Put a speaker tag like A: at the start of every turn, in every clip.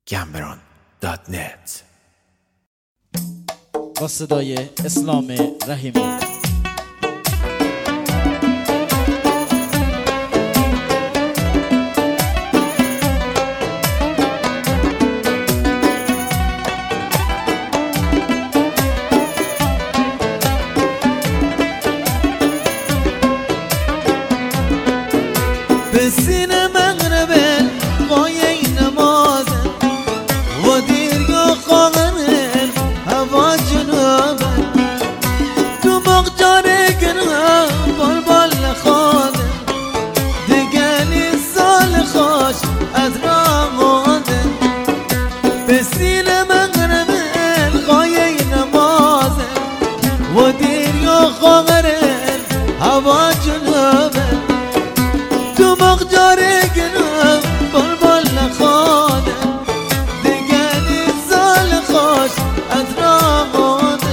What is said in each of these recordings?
A: Gamberon.net
B: با صدای اسلام رحیمی.
C: به سینه مغربه قایه نمازه و دیرگاه خواهنه هوا جنوبه تو مقجاره گنه بال نخواده دیگه نیست سال خوش از راه مانده به سینه مغربه قایه نمازه و دیرگاه خواهنه هوا جنوبه تو مقجاره گنه بال نخواده دیگه نیست سال خوش از راه مانده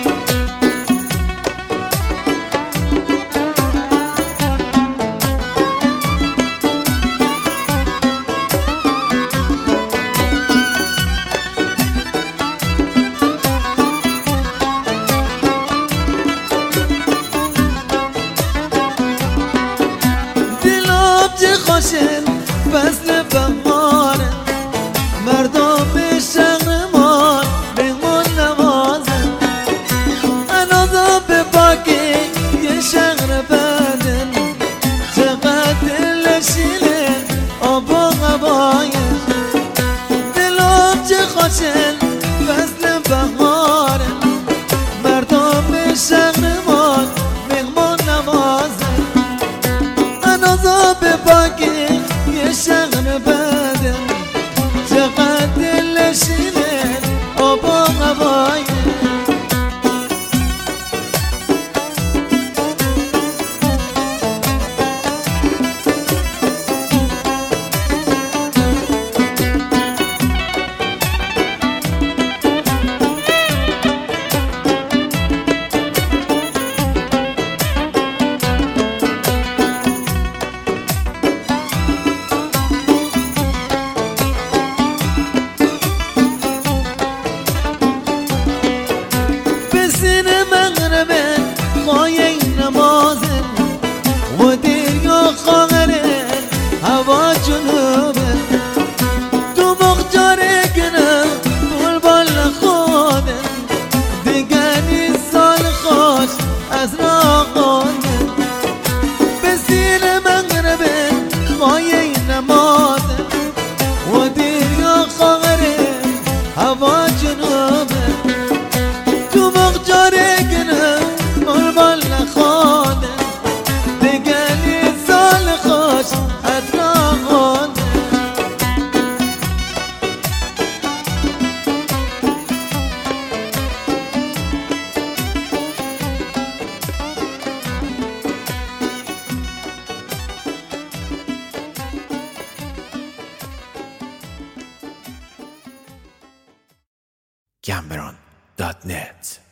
C: خوشن فصل بهاره مردم به شهرمان مهمان نوازن انازا به باقی یه شهر بدن چقدر دلشینه آب و هوایه دلم چه خوشن فصل بهاره مردم به شهرمان مهمان نوازن انازا به باقی یه شهر بده چقدر دلشینه آب و هوایه قایه نمازه و دیرگاه خواهره هوا جنوبه تو مقجاره گنه بال نخواده دیگه نیست سال خوش از راه مانده به سینه مغربه قایه نمازه و دیرگاه خواهره هوا جنوبه تو مقجاره گنه بال نخواده دیگه نیست سال خوش از راه مانده
A: Gamberon.net